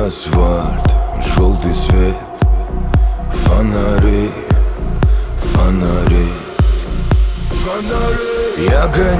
асфальт, желтый свет, фонари, фонари, фонари.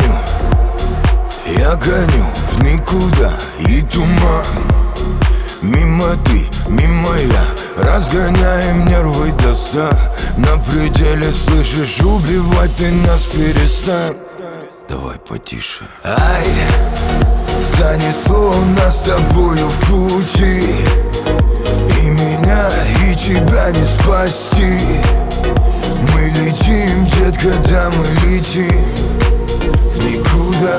Я гоню в никуда и туман. Мимо ты, мимо я, разгоняем нервы до ста. На пределе, слышишь, убивать ты нас перестань. Давай потише. Ай, занесло нас с тобою в пути, и меня, и тебя не спасти. Мы летим, детка, да мы летим в никуда,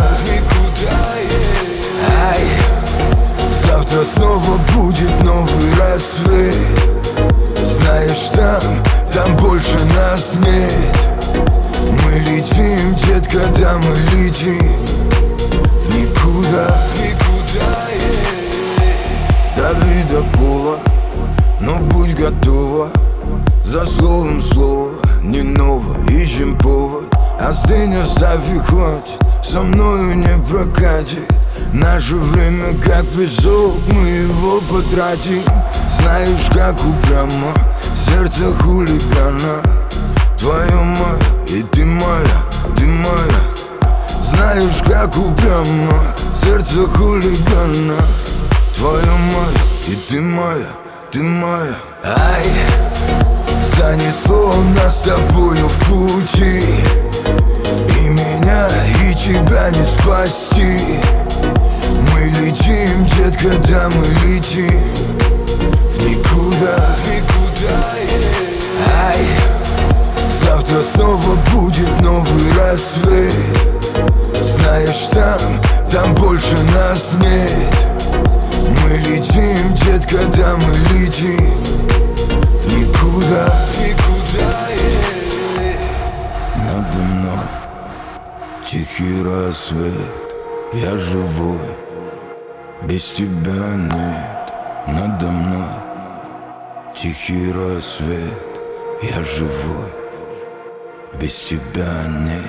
Ай, завтра снова будет новый рассвет. Знаешь, там больше нас нет. Мы летим, детка, да мы летим в никуда, Дави до пола, но будь готова. За словом слово, не ново, ищем повод. Остынь, оставь и хватит, со мною не прокатит. Наше время как песок, мы его потратим. Знаешь, как упрямо сердце хулигана. Твое мое, и ты моя, ты моя. Знаешь, как упрямо сердце хулигана. Твое мое, и ты моя, ты моя. Ай, занесло нас с тобою в пути, и меня, и тебя не спасти. Мы летим, детка, да мы летим в никуда, Ай, завтра снова будет новый рассвет. Знаешь, там больше нас нет. Мы летим, детка, да мы летим в никуда, Надо мной тихий рассвет. Я живой, без тебя нет. Надо мной тихий рассвет. Я живой, без тебя нет.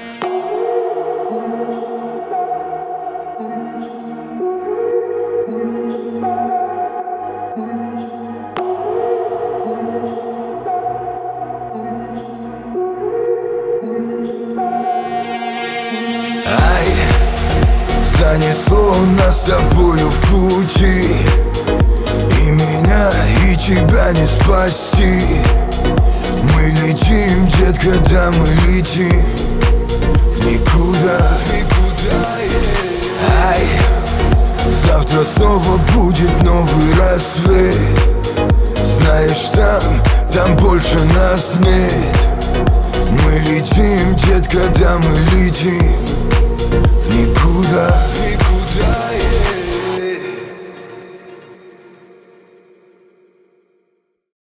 Ай, занесло нас с тобою в пути, и меня, и тебя не спасти. Мы летим, детка, да мы летим в никуда, Ай, завтра снова будет новый рассвет. Знаешь, там больше нас нет. Мы летим, детка, да мы летим в никуда,